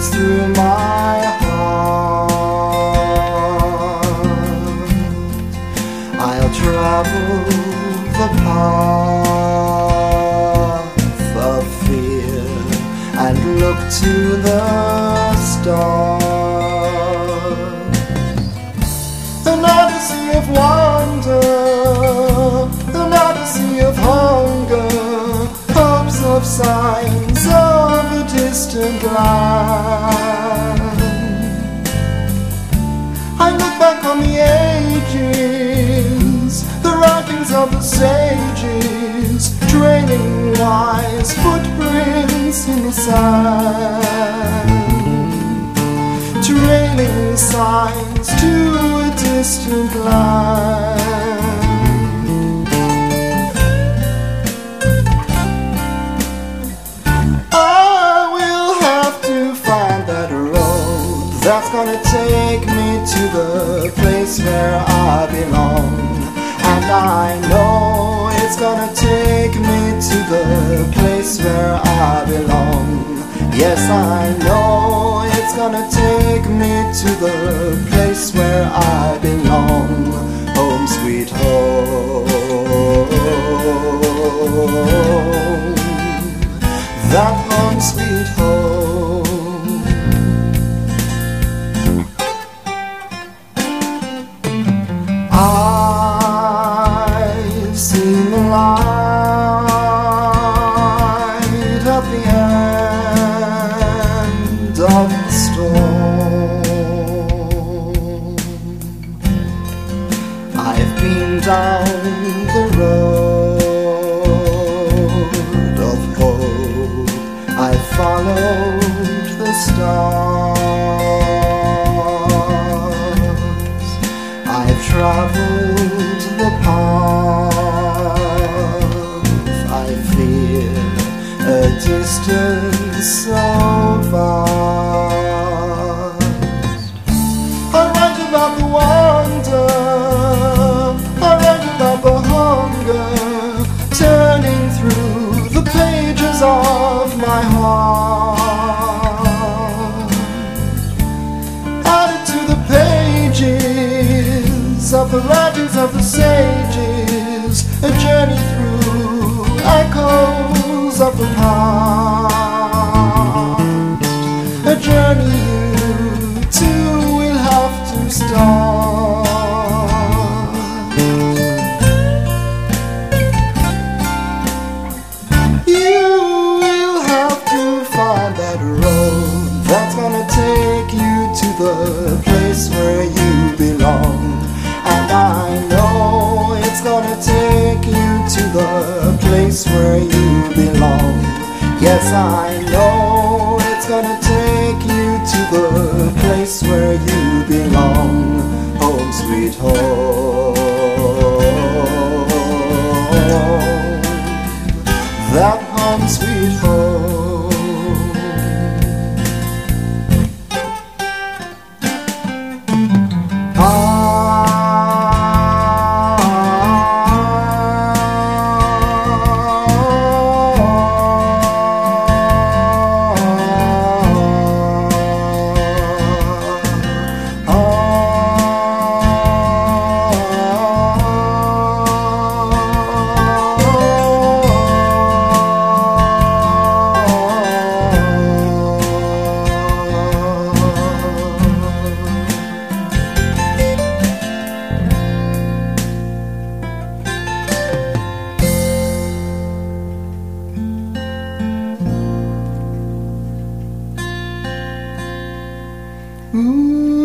beats through my heart. I'll travel the path of fear and look to the stars. An odyssey of wonder, an odyssey of hunger, hopes of signs of a distant land. I look back on the ages, the writings of the sages, trailing wise footprints in the sand, trailing signs to a distant land. That's gonna take me to the place where I belong. And I know it's gonna take me to the place where I belong. Yes, I know it's gonna take me to the place where I belong. Home sweet home. That home sweet home. I've seen the light at the end of the storm. I've been down the road of hope. I've followed the stars. I've traveled the path I fear, a distance so vast. I write about the wonder, I write about the hunger, turning through the pages of my heart. Added to the pages of the writings of the sages, a journey through echoes of the past, a journey you too will have to start. You will have to find that road that's gonna take you to the place where you belong. And I know it's gonna take you to the place where you belong. Yes, I know it's gonna take you to the place where you belong. Home sweet home. That home sweet home. Ooh.